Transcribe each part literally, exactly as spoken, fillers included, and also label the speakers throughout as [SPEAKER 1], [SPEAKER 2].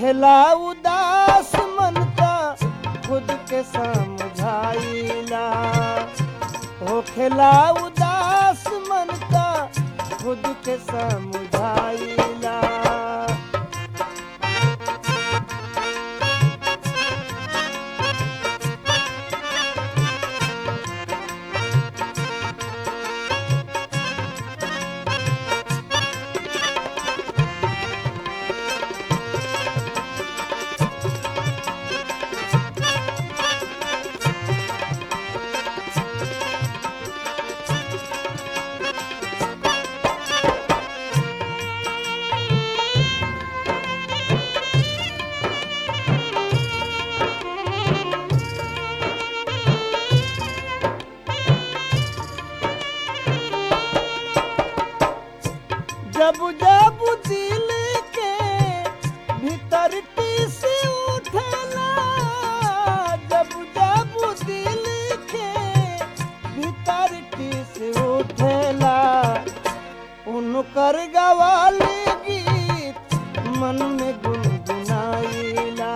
[SPEAKER 1] होखेला उदास मनता खुद के समझाइला होखेला उदास मनता खुद के समझाइला जब जब दिल के भीतर टीस उठेला जब जब दिल के भीतर टीस उठेला उनकर गवाले गीत मन में गुनगुनाइला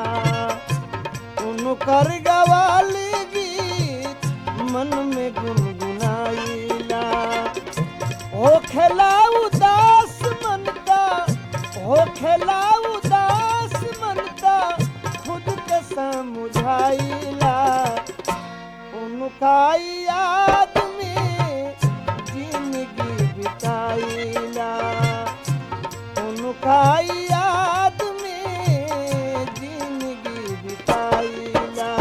[SPEAKER 1] उनकर गवाले गीत मन में गुनगुनाइला होखेला उदास मनता होखेला उदास मनता खुद के समझाइला उनका याद में जिंदगी बिताइला उनका याद में जिंदगी बिताइला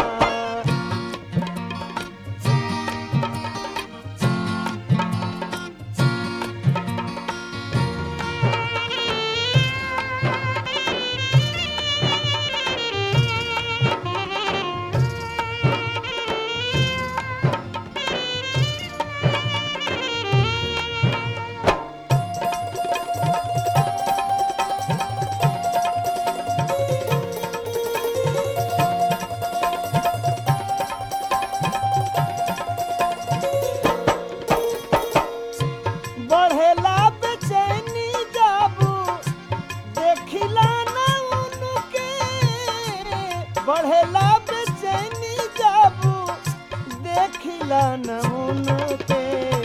[SPEAKER 1] बढ़ेला बेचैनी जाबू देखिला न उनके बढ़ेला बेचैनी जाबू देखिला न उनके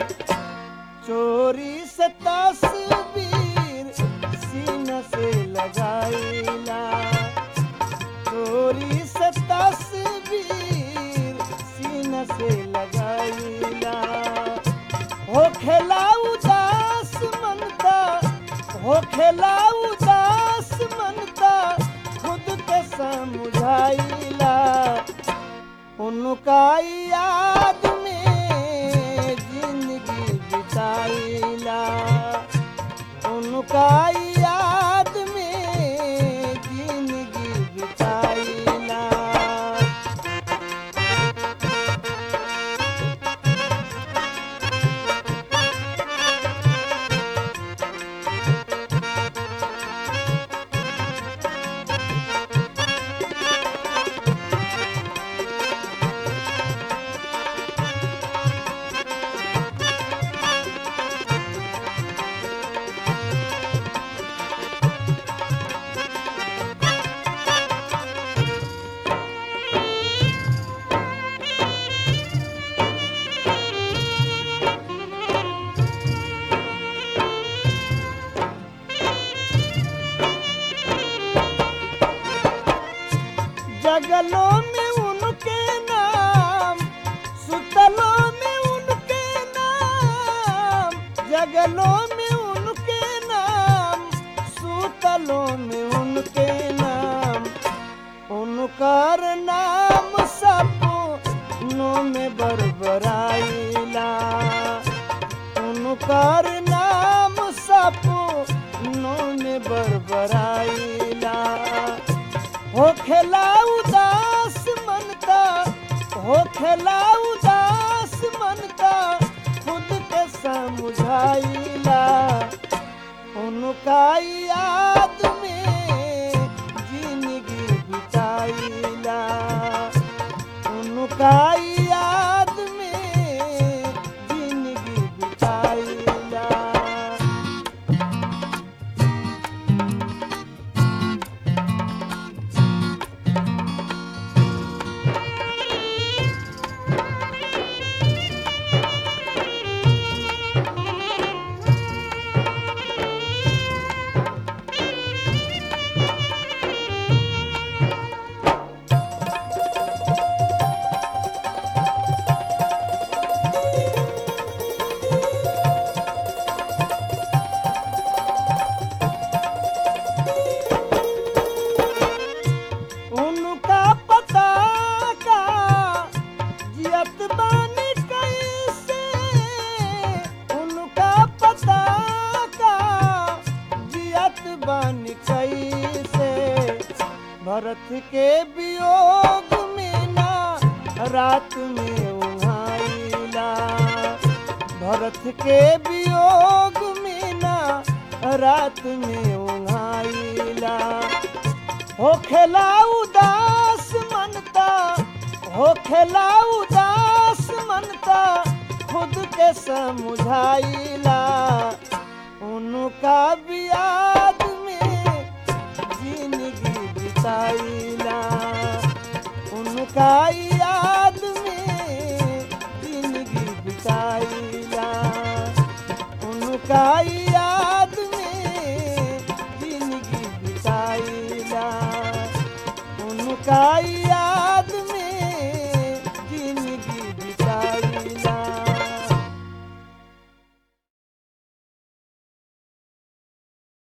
[SPEAKER 1] चोरी से तस्वीर सीना से लगाइला चोरी से तस्वीर सीना से लगाइला होखेला उदास मनता होखेला उदास मनता खुद के समझाइला उनका याद में जिंदगी बिताइला उनका याद में जिंदगी बिताइला जगलों में उनके नाम सुतलों में उनके नाम जगलों में उनके नाम सुतलों में उनके नाम उनकर नाम सपनों में बरबराइला उनकर नाम सपनों में बरबराइला होखेला उदास मनता होखेला उदास मनता खुद के समझाइला उनका याद में जिंदगी बिताइला उनका याद में जिंदगी बिताइला भरत के वियोग में ना रात में उन्हाइला। भरत के वियोग में ना रात में उन्हाइला। होखेला उदास मनता, होखेला उदास मनता, खुद के समझाइला। उनका भी याद में जिंदगी बिताइला। उनका याद में जिंदगी बिताइला। उनका याद में जिंदगी बिताइला। उनका